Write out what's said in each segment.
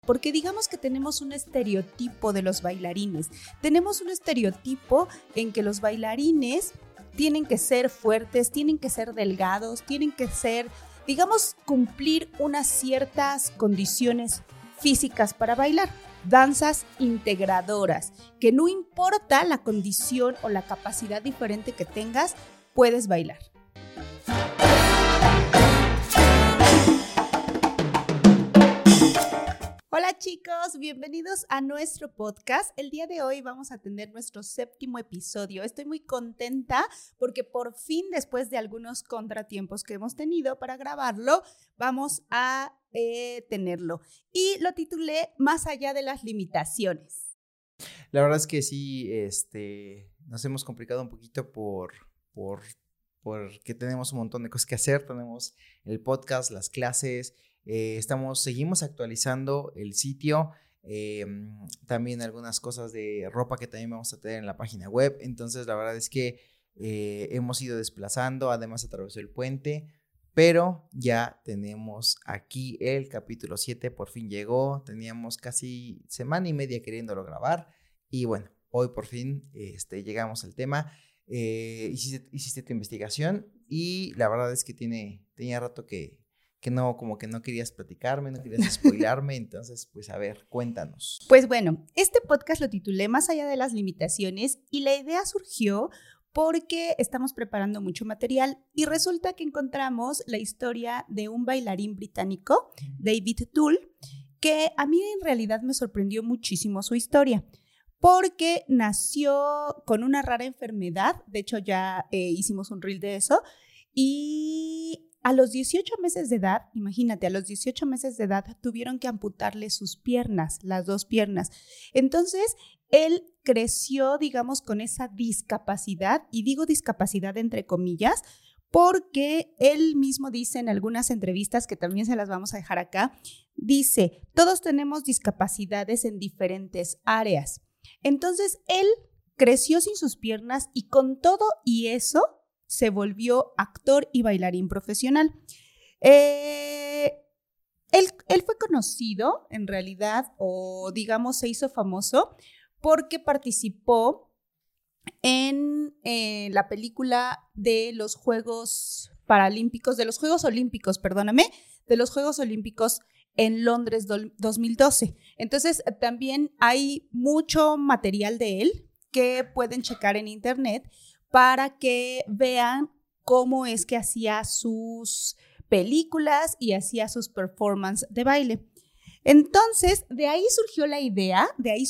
Porque digamos que tenemos un estereotipo de los bailarines. Tenemos un estereotipo en que los bailarines tienen que ser fuertes, tienen que ser delgados, tienen que ser, digamos, cumplir unas ciertas condiciones físicas para bailar. Danzas integradoras, que no importa la condición o la capacidad diferente que tengas, puedes bailar. Hola chicos, bienvenidos a nuestro podcast. El día de hoy vamos a tener nuestro 7º episodio. Estoy muy contenta porque por fin, después de algunos contratiempos que hemos tenido para grabarlo, vamos a tenerlo. Y lo titulé Más allá de las limitaciones. La verdad es que sí, nos hemos complicado un poquito porque tenemos un montón de cosas que hacer. Tenemos el podcast, las clases. Seguimos actualizando el sitio, también algunas cosas de ropa que también vamos a tener en la página web. Entonces la verdad es que hemos ido desplazando, además atravesó el puente, pero ya tenemos aquí el capítulo 7, por fin llegó. Teníamos casi semana y media queriéndolo grabar y bueno, hoy por fin llegamos al tema. Hiciste tu investigación y la verdad es que tenía rato que no, como que no querías platicarme, no querías spoilarme, entonces, pues a ver, cuéntanos. Pues bueno, este podcast lo titulé Más allá de las limitaciones y la idea surgió porque estamos preparando mucho material y resulta que encontramos la historia de un bailarín británico, David Tull, que a mí en realidad me sorprendió muchísimo su historia, porque nació con una rara enfermedad. De hecho ya hicimos un reel de eso, y a los 18 meses de edad, imagínate, a los 18 meses de edad tuvieron que amputarle sus piernas, las dos piernas. Entonces, él creció, digamos, con esa discapacidad, y digo discapacidad entre comillas, porque él mismo dice en algunas entrevistas, que también se las vamos a dejar acá, dice, todos tenemos discapacidades en diferentes áreas. Entonces, él creció sin sus piernas y con todo y eso, se volvió actor y bailarín profesional. Él fue conocido en realidad, o digamos se hizo famoso porque participó en la película de los Juegos Olímpicos en Londres 2012. Entonces también hay mucho material de él que pueden checar en internet para que vean cómo es que hacía sus películas y hacía sus performances de baile. Entonces, de ahí surgió la idea,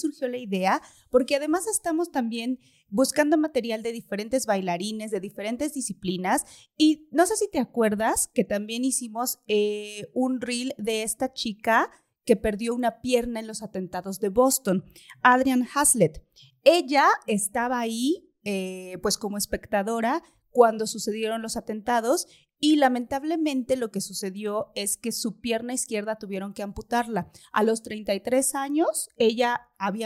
porque además estamos también buscando material de diferentes bailarines, de diferentes disciplinas, y no sé si te acuerdas que también hicimos un reel de esta chica que perdió una pierna en los atentados de Boston, Adrienne Hazlitt. Ella estaba ahí pues como espectadora cuando sucedieron los atentados, y lamentablemente lo que sucedió es que su pierna izquierda tuvieron que amputarla. A los 33 años ella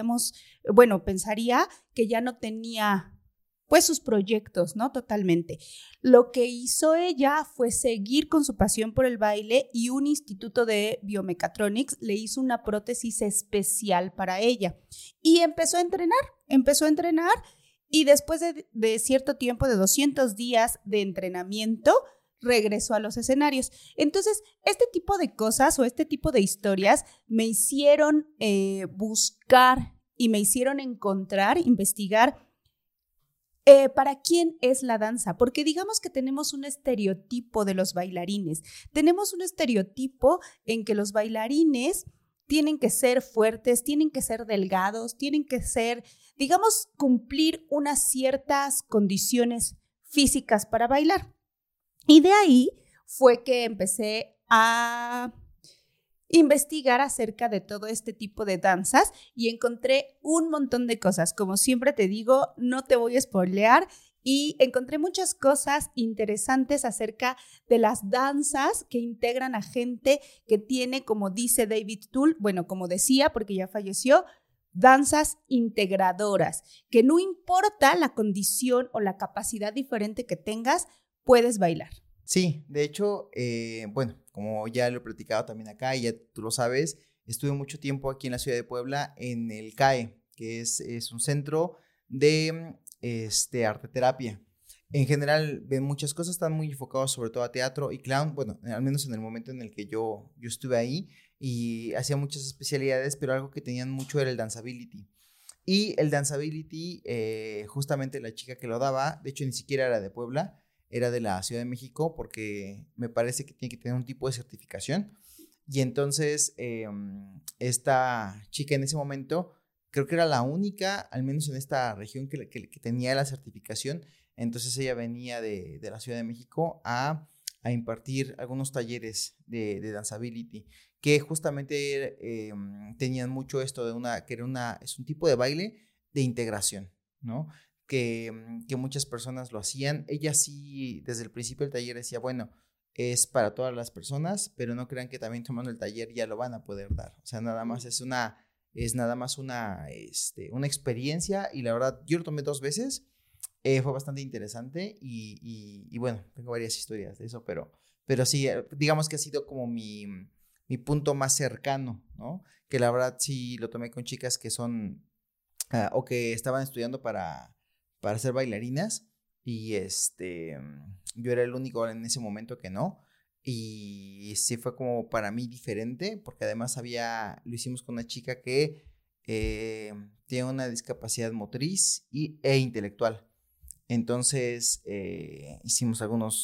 pensaría que ya no tenía pues sus proyectos, ¿no? Totalmente. Lo que hizo ella fue seguir con su pasión por el baile, y un instituto de Biomechatronics le hizo una prótesis especial para ella y empezó a entrenar. Y después de cierto tiempo, de 200 días de entrenamiento, regresó a los escenarios. Entonces, este tipo de cosas o este tipo de historias me hicieron buscar y me hicieron investigar para quién es la danza. Porque digamos que tenemos un estereotipo de los bailarines. Tenemos un estereotipo en que los bailarines tienen que ser fuertes, tienen que ser delgados, tienen que ser, digamos, cumplir unas ciertas condiciones físicas para bailar. Y de ahí fue que empecé a investigar acerca de todo este tipo de danzas y encontré un montón de cosas. Como siempre te digo, no te voy a spoilear, y encontré muchas cosas interesantes acerca de las danzas que integran a gente que tiene, como dice David Tull, como decía porque ya falleció, danzas integradoras, que no importa la condición o la capacidad diferente que tengas, puedes bailar. Sí, de hecho, como ya lo he platicado también acá y ya tú lo sabes, estuve mucho tiempo aquí en la ciudad de Puebla en el CAE, que es un centro de arteterapia. En general ven muchas cosas, están muy enfocados sobre todo a teatro y clown, bueno, al menos en el momento en el que yo estuve ahí, y hacía muchas especialidades, pero algo que tenían mucho era el danceability. Y el danceability, justamente la chica que lo daba, de hecho ni siquiera era de Puebla, era de la Ciudad de México, porque me parece que tiene que tener un tipo de certificación. Y entonces esta chica en ese momento, creo que era la única, al menos en esta región, que tenía la certificación. Entonces ella venía de la Ciudad de México a impartir algunos talleres de danceability, que justamente tenían mucho esto que es un tipo de baile de integración, ¿no? Que muchas personas lo hacían. Ella sí, desde el principio del taller decía, bueno, es para todas las personas, pero no crean que también tomando el taller ya lo van a poder dar. O sea, nada más es nada más una experiencia, y la verdad, yo lo tomé 2 veces, fue bastante interesante y bueno, tengo varias historias de eso, pero sí, digamos que ha sido como mi punto más cercano, ¿no? Que la verdad sí lo tomé con chicas que son, o que estaban estudiando para ser bailarinas, y yo era el único en ese momento que no, y sí fue como para mí diferente, porque además lo hicimos con una chica que tiene una discapacidad motriz e intelectual. Entonces hicimos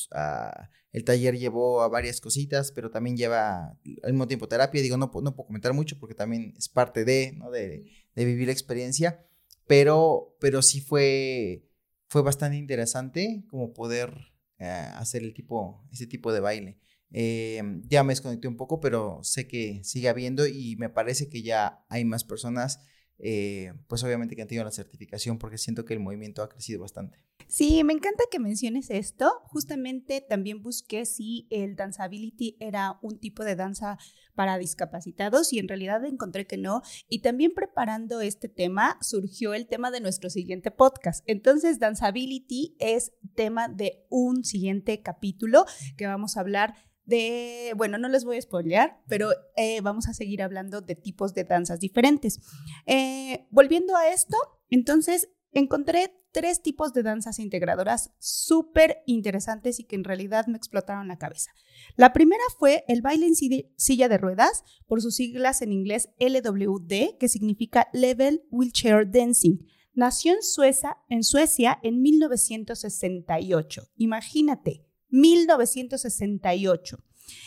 el taller llevó a varias cositas, pero también lleva al mismo tiempo terapia. Digo, no puedo comentar mucho porque también es parte ¿no? de vivir la experiencia, pero sí fue bastante interesante como poder hacer ese tipo de baile. Ya me desconecté un poco, pero sé que sigue habiendo, y me parece que ya hay más personas, pues obviamente, que han tenido la certificación, porque siento que el movimiento ha crecido bastante. Sí, me encanta que menciones esto. Justamente también busqué si el danceability era un tipo de danza para discapacitados, y en realidad encontré que no. Y también preparando este tema surgió el tema de nuestro siguiente podcast. Entonces, danceability es tema de un siguiente capítulo que vamos a hablar bueno, no les voy a spoilear, pero vamos a seguir hablando de tipos de danzas diferentes. Volviendo a esto, entonces encontré 3 tipos de danzas integradoras súper interesantes y que en realidad me explotaron la cabeza. La primera fue el baile en silla de ruedas, por sus siglas en inglés LWD, que significa Level Wheelchair Dancing. Nació en Suecia en 1968. Imagínate, 1968.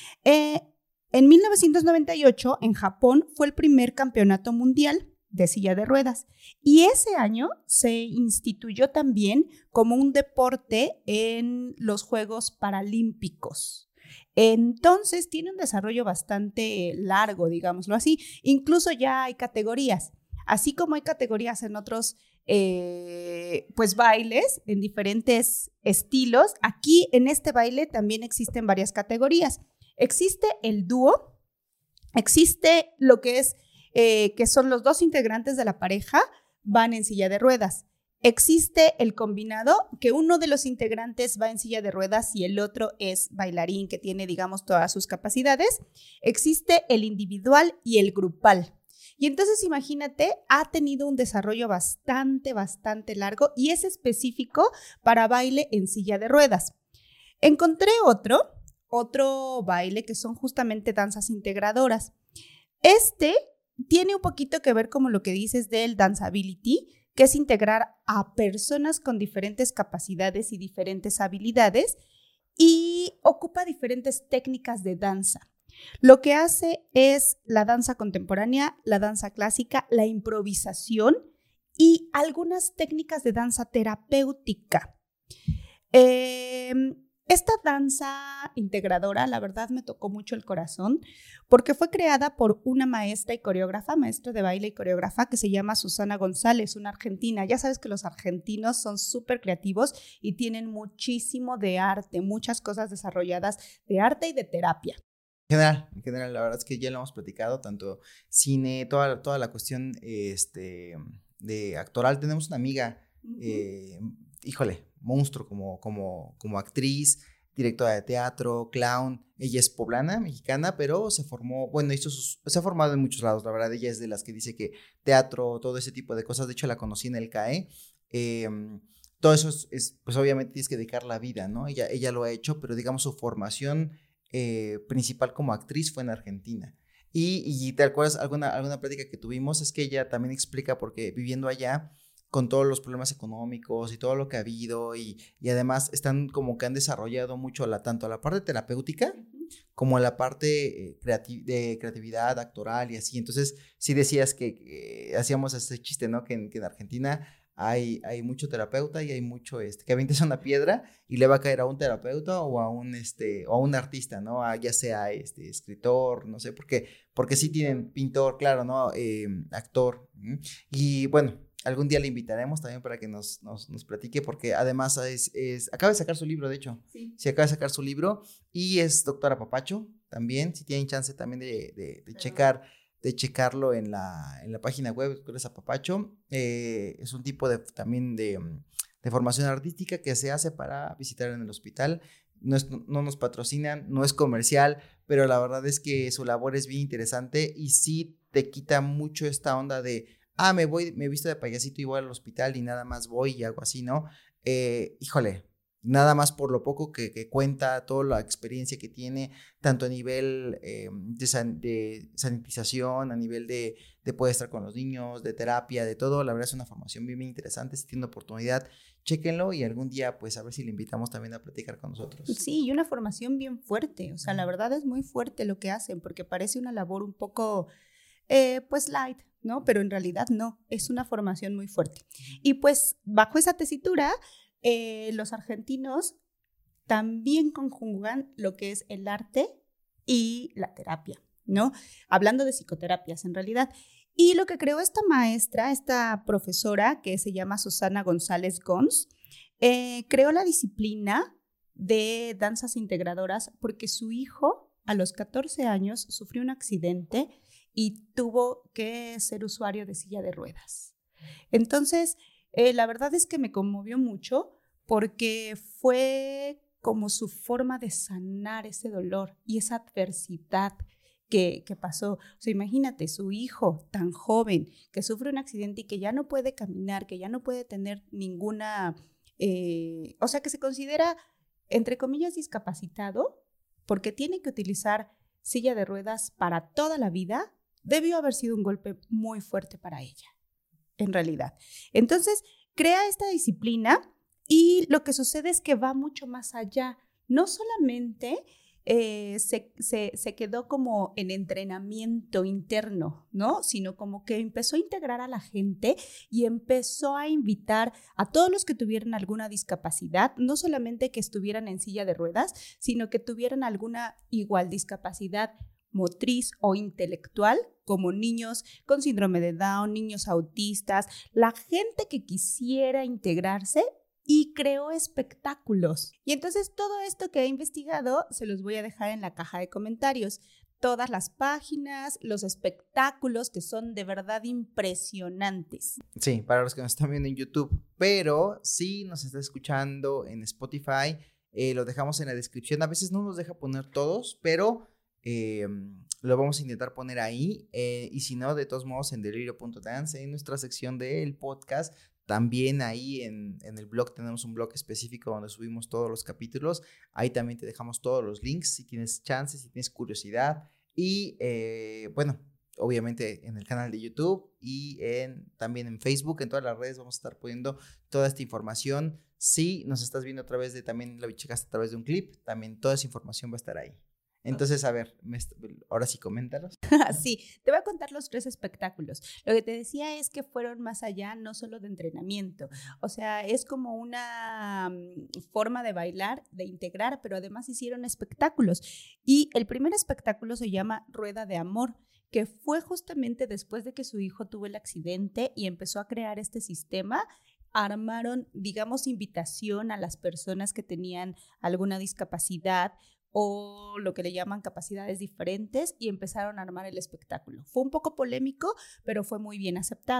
En 1998, en Japón, fue el primer campeonato mundial de silla de ruedas, y ese año se instituyó también como un deporte en los Juegos Paralímpicos. Entonces tiene un desarrollo bastante largo, digámoslo así. Incluso ya hay categorías, así como hay categorías en otros pues bailes en diferentes estilos. Aquí en este baile también existen varias categorías. Existe el dúo, existe lo que es que son los 2 integrantes de la pareja, van en silla de ruedas. Existe el combinado, que uno de los integrantes va en silla de ruedas y el otro es bailarín, que tiene, digamos, todas sus capacidades. Existe el individual y el grupal. Y entonces imagínate, ha tenido un desarrollo bastante largo, y es específico para baile en silla de ruedas. Encontré otro baile que son justamente danzas integradoras. Tiene un poquito que ver como lo que dices del danceability, que es integrar a personas con diferentes capacidades y diferentes habilidades, y ocupa diferentes técnicas de danza. Lo que hace es la danza contemporánea, la danza clásica, la improvisación y algunas técnicas de danza terapéutica. Esta danza integradora, la verdad, me tocó mucho el corazón, porque fue creada por una maestra de baile y coreógrafa, que se llama Susana González, una argentina. Ya sabes que los argentinos son súper creativos y tienen muchísimo de arte, muchas cosas desarrolladas de arte y de terapia. En general, la verdad es que ya lo hemos platicado, tanto cine, toda la cuestión de actoral. Tenemos una amiga, híjole, monstruo como actriz, directora de teatro, clown. Ella es poblana, mexicana, pero se formó, bueno, se ha formado en muchos lados, la verdad. Ella es de las que dice que teatro, todo ese tipo de cosas. De hecho, la conocí en el CAE. Todo eso pues obviamente tienes que dedicar la vida, ¿no? Ella lo ha hecho, pero digamos su formación principal como actriz fue en Argentina. Y te acuerdas alguna plática que tuvimos, es que ella también explica porque viviendo allá, con todos los problemas económicos y todo lo que ha habido, y además están como que han desarrollado mucho tanto la parte terapéutica como la parte de creatividad actoral y así. Entonces, sí decías que hacíamos ese chiste, ¿no? Que en Argentina hay mucho terapeuta y hay mucho que avientes una piedra y le va a caer a un terapeuta o a un artista, ¿no? Ya sea escritor, no sé, porque sí tienen pintor, claro, ¿no? Actor. Y bueno, algún día le invitaremos también para que nos platique, porque además acaba de sacar su libro, de hecho. Sí, acaba de sacar su libro y es doctora Papacho también, si tienen chance también de checarlo en la página web, Doctores Papacho. Es un tipo también de formación artística que se hace para visitar en el hospital. No nos patrocinan, no es comercial, pero la verdad es que su labor es bien interesante y sí te quita mucho esta onda de me visto de payasito y voy al hospital y nada más voy y hago así, ¿no? Híjole, nada más por lo poco que cuenta, toda la experiencia que tiene, tanto a nivel de sanitización, a nivel de poder estar con los niños, de terapia, de todo. La verdad es una formación bien, bien interesante. Si tienen oportunidad, chéquenlo y algún día, pues, a ver si le invitamos también a platicar con nosotros. Sí, y una formación bien fuerte. O sea, la verdad es muy fuerte lo que hacen, porque parece una labor un poco, pues, light, ¿no? Pero en realidad no, es una formación muy fuerte. Y pues, bajo esa tesitura, los argentinos también conjugan lo que es el arte y la terapia, ¿no? Hablando de psicoterapias en realidad. Y lo que creó esta maestra, esta profesora que se llama Susana González Gons, creó la disciplina de danzas integradoras porque su hijo a los 14 años sufrió un accidente y tuvo que ser usuario de silla de ruedas. Entonces, la verdad es que me conmovió mucho porque fue como su forma de sanar ese dolor y esa adversidad que pasó. O sea, imagínate, su hijo tan joven que sufre un accidente y que ya no puede caminar, que ya no puede tener ninguna, o sea, que se considera, entre comillas, discapacitado porque tiene que utilizar silla de ruedas para toda la vida. Debió haber sido un golpe muy fuerte para ella, en realidad. Entonces, crea esta disciplina y lo que sucede es que va mucho más allá. No solamente se quedó como en entrenamiento interno, ¿no? Sino como que empezó a integrar a la gente y empezó a invitar a todos los que tuvieran alguna discapacidad, no solamente que estuvieran en silla de ruedas, sino que tuvieran alguna igual discapacidad motriz o intelectual, como niños con síndrome de Down, niños autistas, la gente que quisiera integrarse, y creó espectáculos. Y entonces todo esto que he investigado se los voy a dejar en la caja de comentarios. Todas las páginas, los espectáculos que son de verdad impresionantes. Sí, para los que nos están viendo en YouTube, pero si nos está escuchando en Spotify, lo dejamos en la descripción. A veces no nos deja poner todos, pero lo vamos a intentar poner ahí, y si no, de todos modos en delirio.dance, en nuestra sección del podcast, también ahí en el blog tenemos un blog específico donde subimos todos los capítulos. Ahí también te dejamos todos los links si tienes chance, si tienes curiosidad. Y bueno, obviamente en el canal de YouTube y también en Facebook, en todas las redes vamos a estar poniendo toda esta información. Si nos estás viendo a través de, también lo checaste a través de un clip, también toda esa información va a estar ahí. Entonces, a ver, ahora sí, coméntalos. Sí, te voy a contar los 3 espectáculos. Lo que te decía es que fueron más allá, no solo de entrenamiento. O sea, es como una forma de bailar, de integrar, pero además hicieron espectáculos. Y el primer espectáculo se llama Rueda de Amor, que fue justamente después de que su hijo tuvo el accidente y empezó a crear este sistema. Armaron, digamos, invitación a las personas que tenían alguna discapacidad o lo que le llaman capacidades diferentes y empezaron a armar el espectáculo. Fue un poco polémico, pero fue muy bien aceptado.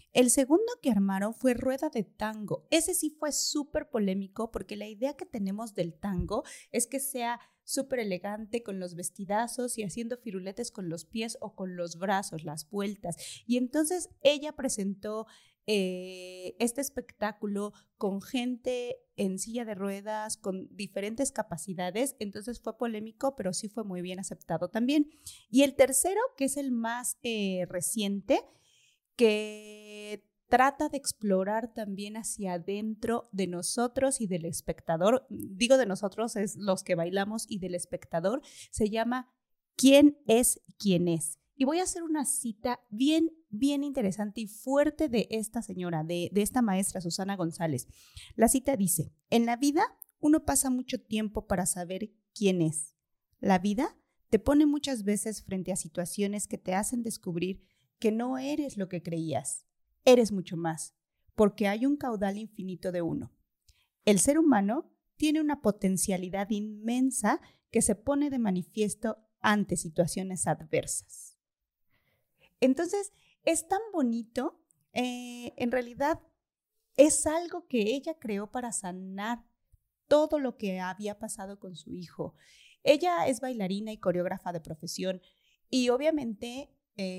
El segundo que armaron fue rueda de tango. Ese sí fue súper polémico porque la idea que tenemos del tango es que sea súper elegante con los vestidazos y haciendo firuletes con los pies o con los brazos, las vueltas. Y entonces ella presentó este espectáculo con gente en silla de ruedas, con diferentes capacidades. Entonces fue polémico, pero sí fue muy bien aceptado también. Y el tercero, que es el más reciente, que trata de explorar también hacia adentro de nosotros y del espectador. Digo de nosotros, es los que bailamos, y del espectador. Se llama ¿Quién es quién es? Y voy a hacer una cita bien interesante y fuerte de esta señora, de esta maestra Susana González. La cita dice: en la vida uno pasa mucho tiempo para saber quién es. La vida te pone muchas veces frente a situaciones que te hacen descubrir que no eres lo que creías. Eres mucho más, porque hay un caudal infinito de uno. El ser humano tiene una potencialidad inmensa que se pone de manifiesto ante situaciones adversas. Entonces, es tan bonito, en realidad es algo que ella creó para sanar todo lo que había pasado con su hijo. Ella es bailarina y coreógrafa de profesión y obviamente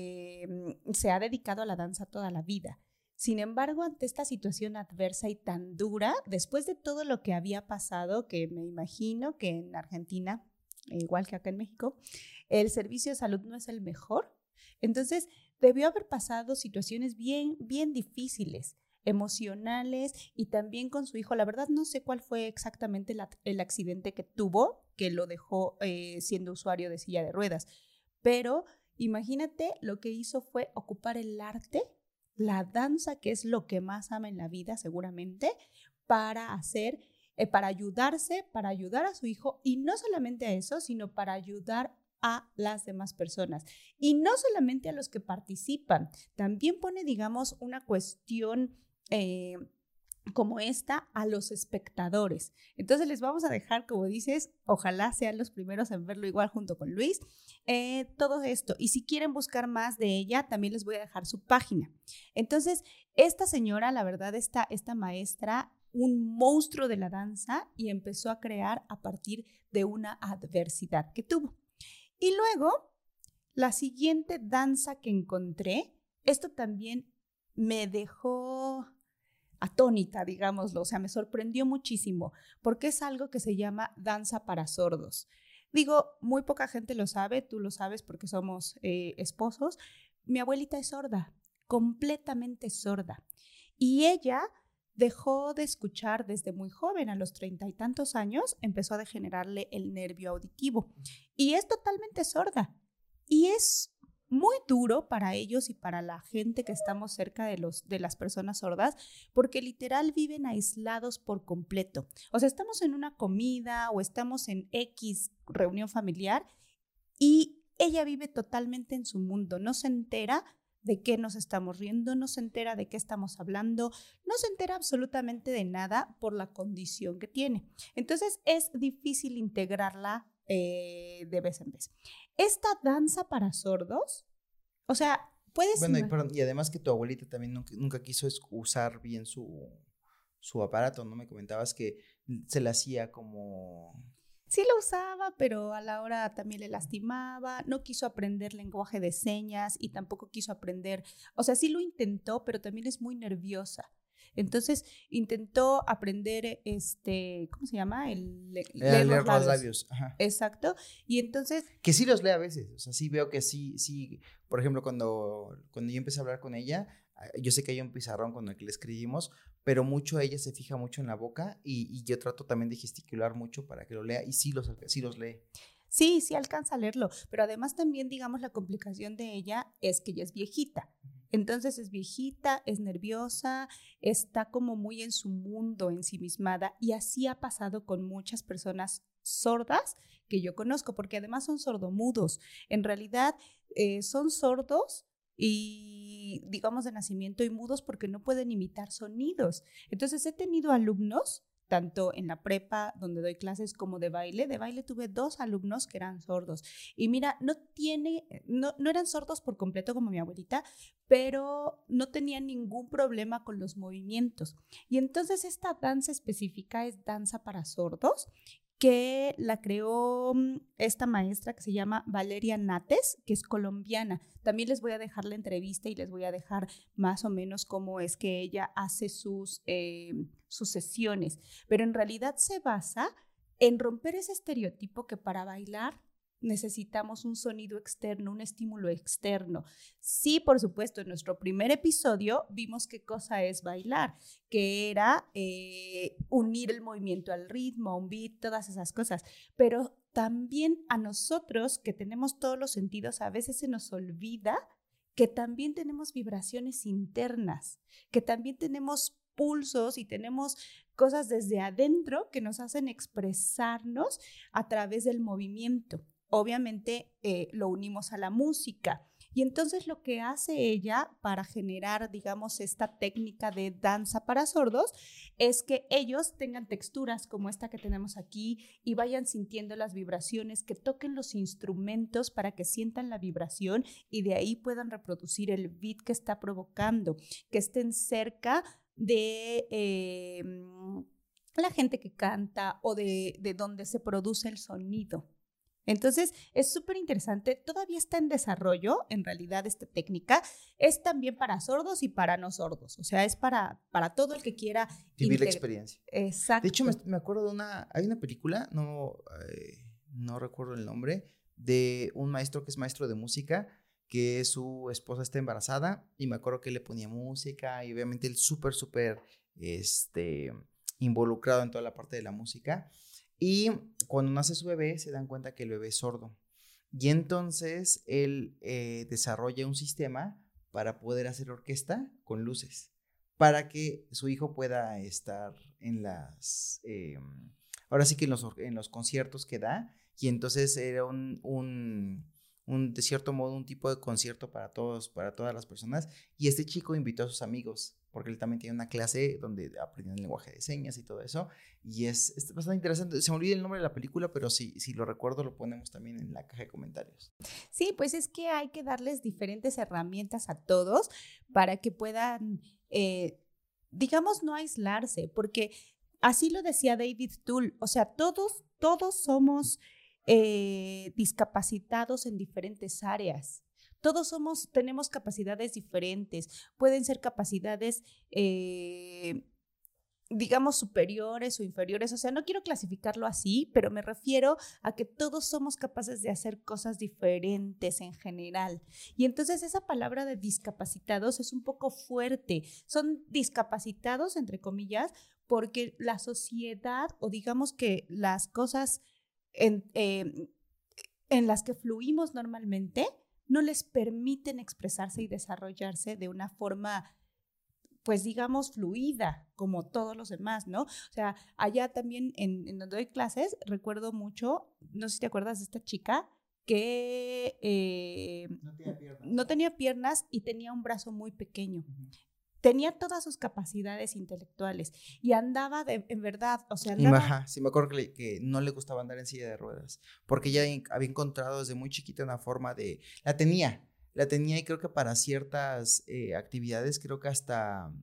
se ha dedicado a la danza toda la vida. Sin embargo, ante esta situación adversa y tan dura, después de todo lo que había pasado, que me imagino que en Argentina, igual que acá en México, el servicio de salud no es el mejor. Entonces, debió haber pasado situaciones bien difíciles, emocionales, y también con su hijo. La verdad no sé cuál fue exactamente el accidente que tuvo, que lo dejó siendo usuario de silla de ruedas. Pero imagínate, lo que hizo fue ocupar el arte, la danza, que es lo que más ama en la vida seguramente, para ayudarse, para ayudar a su hijo, y no solamente a eso, sino para ayudar a las demás personas. Y no solamente a los que participan, también pone, digamos, una cuestión como esta a los espectadores. Entonces les vamos a dejar, como dices, ojalá sean los primeros en verlo igual junto con Luis, todo esto. Y si quieren buscar más de ella, también les voy a dejar su página. Entonces, esta señora, la verdad, esta maestra, un monstruo de la danza, y empezó a crear a partir de una adversidad que tuvo. Y luego, la siguiente danza que encontré, esto también me dejó atónita, digámoslo, o sea, me sorprendió muchísimo, porque es algo que se llama danza para sordos. Digo, muy poca gente lo sabe, tú lo sabes porque somos esposos. Mi abuelita es sorda, completamente sorda, y ella dejó de escuchar desde muy joven, a los 30 y tantos años, empezó a degenerarle el nervio auditivo y es totalmente sorda. Y es muy duro para ellos y para la gente que estamos cerca de las personas sordas, porque literal viven aislados por completo. O sea, estamos en una comida o estamos en X reunión familiar y ella vive totalmente en su mundo, no se entera de qué nos estamos riendo, no se entera de qué estamos hablando, no se entera absolutamente de nada por la condición que tiene. Entonces es difícil integrarla de vez en vez. Esta danza para sordos, o sea, puedes... Bueno, y además que tu abuelita también nunca quiso usar bien su aparato, ¿no? Me comentabas que se le hacía como... Sí lo usaba, pero a la hora también le lastimaba, no quiso aprender lenguaje de señas y tampoco quiso aprender, o sea, sí lo intentó, pero también es muy nerviosa. Entonces intentó aprender, ¿cómo se llama? Leer los labios. Ajá. Exacto. Y entonces... Que sí los lee a veces, o sea, sí veo que sí. Por ejemplo, cuando yo empecé a hablar con ella, yo sé que hay un pizarrón con el que le escribimos, pero ella se fija mucho en la boca y yo trato también de gesticular mucho para que lo lea y sí los lee. Sí alcanza a leerlo, pero además también, digamos, la complicación de ella es que ella es viejita. Entonces es viejita, es nerviosa, está como muy en su mundo, ensimismada, y así ha pasado con muchas personas sordas que yo conozco, porque además son sordomudos. En realidad son sordos y, digamos, de nacimiento, y mudos porque no pueden imitar sonidos. Entonces he tenido alumnos tanto en la prepa, donde doy clases, como de baile. De baile tuve 2 alumnos que eran sordos. Y mira, no eran sordos por completo como mi abuelita, pero no tenían ningún problema con los movimientos. Y entonces esta danza específica es danza para sordos, que la creó esta maestra que se llama Valeria Nates, que es colombiana. También les voy a dejar la entrevista y les voy a dejar más o menos cómo es que ella hace sus sesiones. Pero en realidad se basa en romper ese estereotipo que para bailar necesitamos un sonido externo, un estímulo externo. Sí, por supuesto, en nuestro primer episodio vimos qué cosa es bailar, que era unir el movimiento al ritmo, un beat, todas esas cosas. Pero también a nosotros, que tenemos todos los sentidos, a veces se nos olvida que también tenemos vibraciones internas, que también tenemos pulsos y tenemos cosas desde adentro que nos hacen expresarnos a través del movimiento. Obviamente lo unimos a la música. Y entonces lo que hace ella para generar, digamos, esta técnica de danza para sordos es que ellos tengan texturas como esta que tenemos aquí y vayan sintiendo las vibraciones, que toquen los instrumentos para que sientan la vibración y de ahí puedan reproducir el beat que está provocando, que estén cerca de la gente que canta o de donde se produce el sonido. Entonces, es súper interesante, todavía está en desarrollo, en realidad esta técnica es también para sordos y para no sordos, o sea, es para todo el que quiera vivir la experiencia. Exacto. De hecho, me acuerdo hay una película, no recuerdo el nombre, de un maestro que es maestro de música, que su esposa está embarazada y me acuerdo que le ponía música y obviamente él súper involucrado en toda la parte de la música. Y cuando nace su bebé, se dan cuenta que el bebé es sordo. Y entonces él desarrolla un sistema para poder hacer orquesta con luces, para que su hijo pueda estar en ahora sí que en los conciertos que da. Y entonces era de cierto modo, un tipo de concierto para todas las personas. Y este chico invitó a sus amigos, porque él también tiene una clase donde aprenden el lenguaje de señas y todo eso, y es bastante interesante. Se me olvida el nombre de la película, pero si lo recuerdo lo ponemos también en la caja de comentarios. Sí, pues es que hay que darles diferentes herramientas a todos para que puedan, digamos, no aislarse, porque así lo decía David Tull, o sea, todos somos discapacitados en diferentes áreas. Todos tenemos capacidades diferentes, pueden ser capacidades, digamos, superiores o inferiores, o sea, no quiero clasificarlo así, pero me refiero a que todos somos capaces de hacer cosas diferentes en general. Y entonces esa palabra de discapacitados es un poco fuerte, son discapacitados, entre comillas, porque la sociedad o digamos que las cosas en las que fluimos normalmente no les permiten expresarse y desarrollarse de una forma, pues digamos, fluida, como todos los demás, ¿no? O sea, allá también en donde doy clases, recuerdo mucho, no sé si te acuerdas de esta chica que no tenía piernas y tenía un brazo muy pequeño. Uh-huh. Tenía todas sus capacidades intelectuales y andaba en verdad, o sea, andaba... Ajá, sí, me acuerdo que no le gustaba andar en silla de ruedas, porque ella había encontrado desde muy chiquita una forma de... La tenía y creo que para ciertas actividades, creo que hasta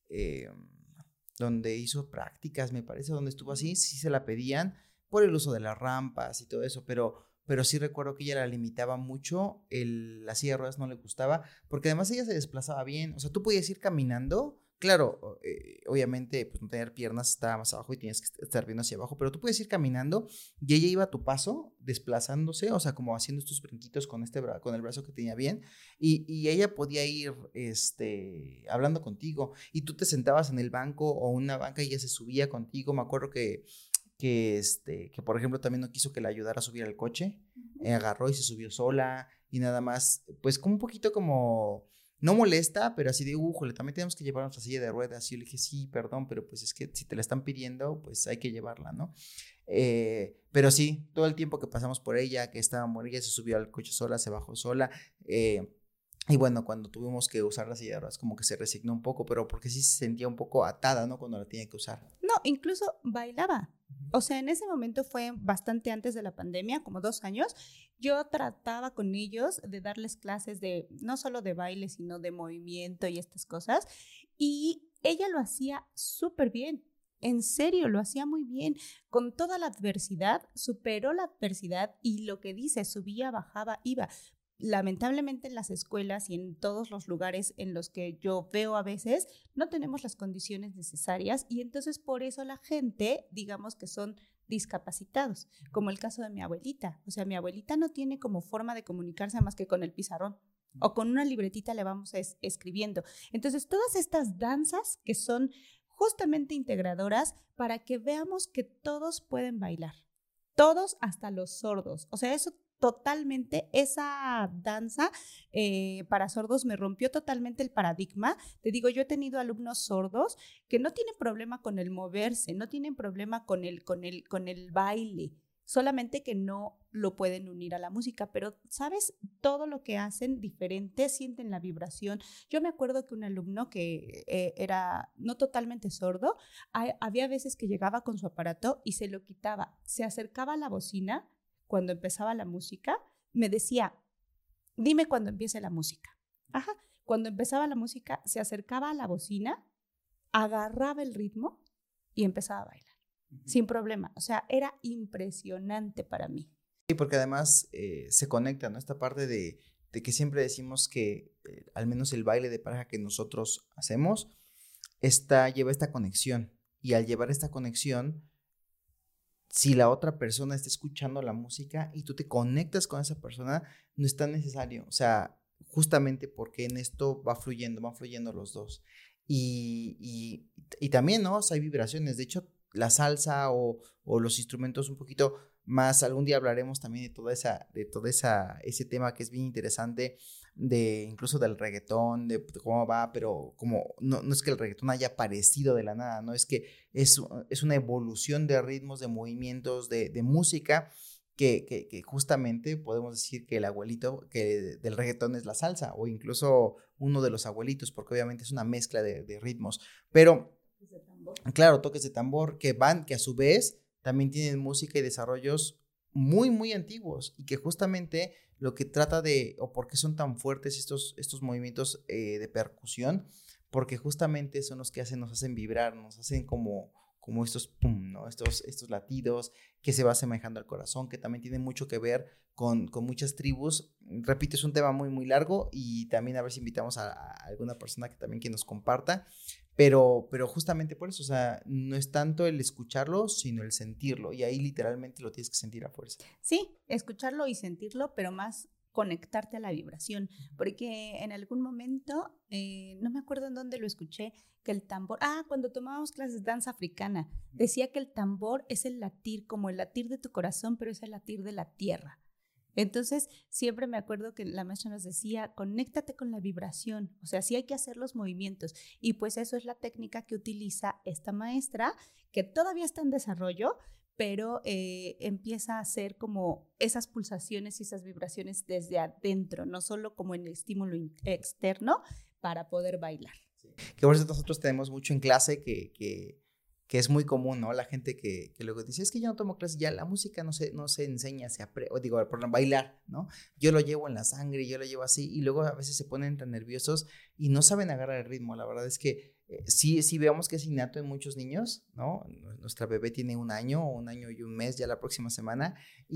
donde hizo prácticas, me parece, donde estuvo así, sí se la pedían por el uso de las rampas y todo eso, pero sí recuerdo que ella la limitaba mucho, la silla de ruedas no le gustaba, porque además ella se desplazaba bien, o sea, tú podías ir caminando, claro, obviamente, pues no tener piernas estaba más abajo y tienes que estar viendo hacia abajo, pero tú puedes ir caminando y ella iba a tu paso, desplazándose, o sea, como haciendo estos brinquitos con el brazo que tenía bien, y ella podía ir, hablando contigo, y tú te sentabas en el banco o una banca y ella se subía contigo. Me acuerdo que por ejemplo también no quiso que la ayudara a subir al coche, agarró y se subió sola y nada más, pues como un poquito como, no molesta, pero así de, jole, también tenemos que llevar nuestra silla de ruedas. Y yo le dije, sí, perdón, pero pues es que si te la están pidiendo, pues hay que llevarla, ¿no? Pero sí, todo el tiempo que pasamos por ella, que ella se subió al coche sola, se bajó sola, Y bueno, cuando tuvimos que usar la silla de ruedas, como que se resignó un poco, pero porque sí se sentía un poco atada, ¿no? Cuando la tenía que usar. No, incluso bailaba. O sea, en ese momento fue bastante antes de la pandemia, como 2 años. Yo trataba con ellos de darles clases de, no solo de baile, sino de movimiento y estas cosas. Y ella lo hacía súper bien. En serio, lo hacía muy bien. Con toda la adversidad, superó la adversidad y lo que dice, subía, bajaba, iba. Lamentablemente en las escuelas y en todos los lugares en los que yo veo a veces, no tenemos las condiciones necesarias y entonces por eso la gente, digamos que son discapacitados, como el caso de mi abuelita. O sea, mi abuelita no tiene como forma de comunicarse más que con el pizarrón o con una libretita le vamos escribiendo. Entonces, todas estas danzas que son justamente integradoras para que veamos que todos pueden bailar, todos hasta los sordos. O sea, eso totalmente, esa danza para sordos me rompió totalmente el paradigma. Te digo, yo he tenido alumnos sordos que no tienen problema con el moverse, no tienen problema con el baile, solamente que no lo pueden unir a la música, pero ¿sabes? Todo lo que hacen diferente, sienten la vibración. Yo me acuerdo que un alumno que era no totalmente sordo, había veces que llegaba con su aparato y se lo quitaba, se acercaba a la bocina cuando empezaba la música, me decía, dime cuando empiece la música. Ajá. Cuando empezaba la música, se acercaba a la bocina, agarraba el ritmo y empezaba a bailar, sin problema. O sea, era impresionante para mí. Sí, porque además se conecta, ¿no? Esta parte de que siempre decimos que al menos el baile de pareja que nosotros hacemos lleva esta conexión. Y al llevar esta conexión, si la otra persona está escuchando la música y tú te conectas con esa persona, no es tan necesario. O sea, justamente porque en esto van fluyendo los dos. Y también, ¿no? O sea, hay vibraciones. De hecho, la salsa o los instrumentos un poquito más, algún día hablaremos también ese tema que es bien interesante, incluso del reggaetón, de cómo va, pero como no es que el reggaetón haya aparecido de la nada, no es que es una evolución de ritmos, de movimientos, de música, que justamente podemos decir que el abuelito del reggaetón es la salsa, o incluso uno de los abuelitos, porque obviamente es una mezcla de ritmos, pero claro, toques de tambor que a su vez también tienen música y desarrollos muy, muy antiguos, y que justamente lo que trata o por qué son tan fuertes estos movimientos de percusión, porque justamente son los que nos hacen vibrar, nos hacen como estos pum, ¿no? Estos latidos que se va asemejando al corazón, que también tienen mucho que ver con muchas tribus. Repito, es un tema muy, muy largo y también a ver si invitamos a alguna persona que nos comparta. Pero justamente por eso, o sea, no es tanto el escucharlo, sino el sentirlo. Y ahí literalmente lo tienes que sentir a fuerza. Sí, escucharlo y sentirlo, pero más conectarte a la vibración. Porque en algún momento, no me acuerdo en dónde lo escuché, que el tambor, cuando tomábamos clases de danza africana, decía que el tambor es el latir, como el latir de tu corazón, pero es el latir de la tierra. Entonces, siempre me acuerdo que la maestra nos decía, conéctate con la vibración, o sea, sí hay que hacer los movimientos, y pues eso es la técnica que utiliza esta maestra, que todavía está en desarrollo, pero empieza a hacer como esas pulsaciones y esas vibraciones desde adentro, no solo como en el estímulo externo para poder bailar. Sí. Que por eso nosotros tenemos mucho en clase que es muy común, ¿no? La gente que luego dice, es que yo no tomo clases, ya la música no se enseña, por bailar, ¿no? Yo lo llevo en la sangre, yo lo llevo así, y luego a veces se ponen tan nerviosos y no saben agarrar el ritmo. La verdad es que sí vemos que es innato en muchos niños, ¿no? Nuestra bebé tiene 1 año y 1 mes ya la próxima semana,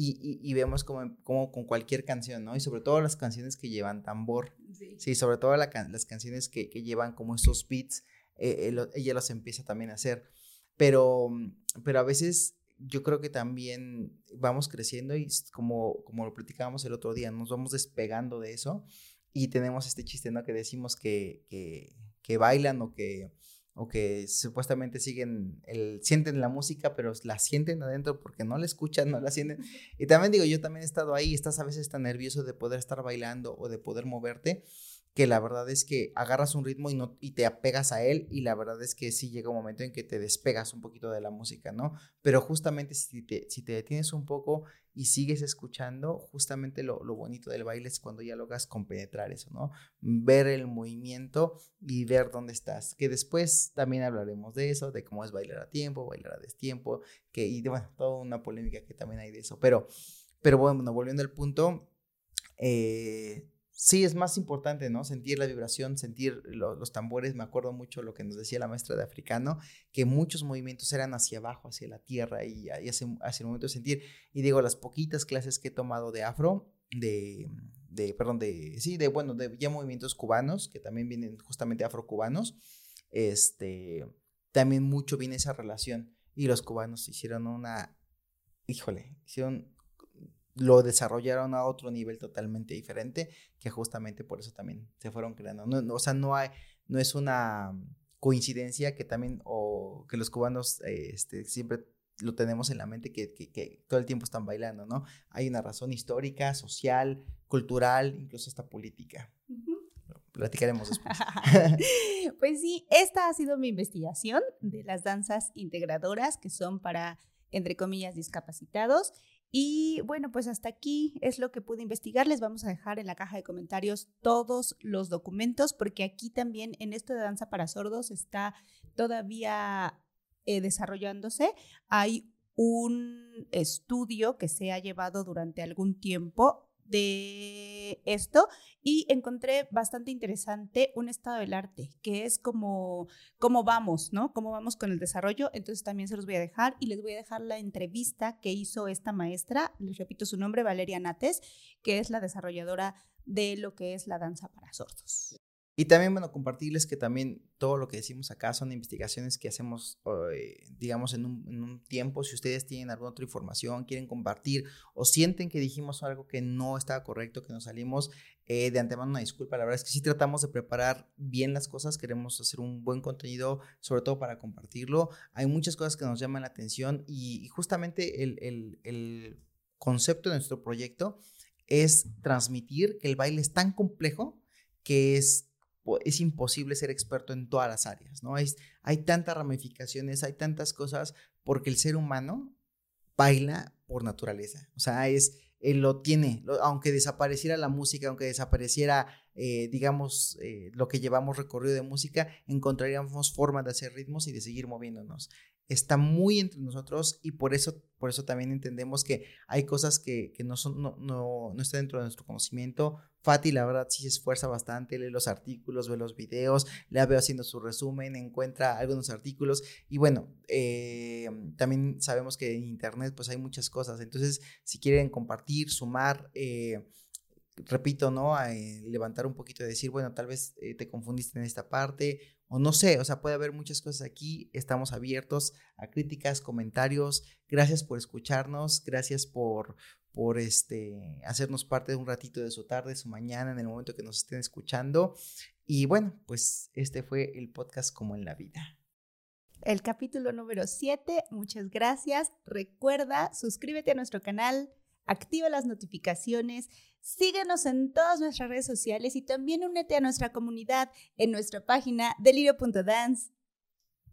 y vemos como con cualquier canción, ¿no? Y sobre todo las canciones que llevan tambor, sí sobre todo las canciones que llevan como estos beats, ella los empieza también a hacer. Pero a veces yo creo que también vamos creciendo y como lo platicábamos el otro día, nos vamos despegando de eso y tenemos este chiste, ¿no? Que decimos que bailan o que supuestamente sienten la música, pero la sienten adentro porque no la escuchan, no la sienten. Y también digo, yo también he estado ahí, estás a veces tan nervioso de poder estar bailando o de poder moverte, que la verdad es que agarras un ritmo y te apegas a él, y la verdad es que sí llega un momento en que te despegas un poquito de la música, ¿no? Pero justamente si te detienes un poco y sigues escuchando, justamente lo bonito del baile es cuando ya logras compenetrar eso, ¿no? Ver el movimiento y ver dónde estás, que después también hablaremos de eso, de cómo es bailar a tiempo, bailar a destiempo, y bueno, toda una polémica que también hay de eso, pero bueno, volviendo al punto, sí, es más importante, ¿no? Sentir la vibración, sentir los tambores. Me acuerdo mucho lo que nos decía la maestra de africano, que muchos movimientos eran hacia abajo, hacia la tierra, y hacia el momento de sentir. Y digo, las poquitas clases que he tomado de afro, bueno, de ya movimientos cubanos, que también vienen justamente afrocubanos, también mucho viene esa relación. Y los cubanos lo desarrollaron a otro nivel totalmente diferente, que justamente por eso también se fueron creando. O sea, no es una coincidencia que también, o que los cubanos siempre lo tenemos en la mente, que todo el tiempo están bailando, ¿no? Hay una razón histórica, social, cultural, incluso hasta política. Platicaremos después. Pues sí, esta ha sido mi investigación de las danzas integradoras, que son para, entre comillas, discapacitados. Y bueno, pues hasta aquí es lo que pude investigar. Les vamos a dejar en la caja de comentarios todos los documentos, porque aquí también en esto de danza para sordos está todavía desarrollándose. Hay un estudio que se ha llevado durante algún tiempo de esto, y encontré bastante interesante un estado del arte, que es cómo vamos, ¿no? Cómo vamos con el desarrollo. Entonces también se los voy a dejar, y les voy a dejar la entrevista que hizo esta maestra, les repito su nombre, Valeria Nates, que es la desarrolladora de lo que es la danza para sordos. Y también, bueno, compartirles que también todo lo que decimos acá son investigaciones que hacemos, digamos, en un tiempo. Si ustedes tienen alguna otra información, quieren compartir, o sienten que dijimos algo que no estaba correcto, que nos salimos, de antemano una disculpa. La verdad es que sí tratamos de preparar bien las cosas, queremos hacer un buen contenido, sobre todo para compartirlo. Hay muchas cosas que nos llaman la atención, y justamente el concepto de nuestro proyecto es transmitir que el baile es tan complejo que es imposible ser experto en todas las áreas, ¿no? Hay tantas ramificaciones, hay tantas cosas, porque el ser humano baila por naturaleza. O sea, él lo tiene, aunque desapareciera la música, aunque desapareciera, digamos, lo que llevamos recorrido de música, encontraríamos formas de hacer ritmos y de seguir moviéndonos. Está muy entre nosotros, y por eso también entendemos que hay cosas que no están dentro de nuestro conocimiento. Fati, la verdad, sí se esfuerza bastante, lee los artículos, ve los videos, la veo haciendo su resumen, encuentra algunos artículos, y bueno, también sabemos que en internet pues hay muchas cosas. Entonces, si quieren compartir, sumar, repito, ¿no? Levantar un poquito, de decir, bueno, tal vez te confundiste en esta parte, o no sé, o sea, puede haber muchas cosas aquí. Estamos abiertos a críticas, comentarios. Gracias por escucharnos, gracias por hacernos parte de un ratito de su tarde, su mañana, en el momento que nos estén escuchando. Y bueno, pues este fue el podcast Como en la Vida. El capítulo número 7, muchas gracias. Recuerda, suscríbete a nuestro canal, activa las notificaciones, síguenos en todas nuestras redes sociales, y también únete a nuestra comunidad en nuestra página delirio.dance.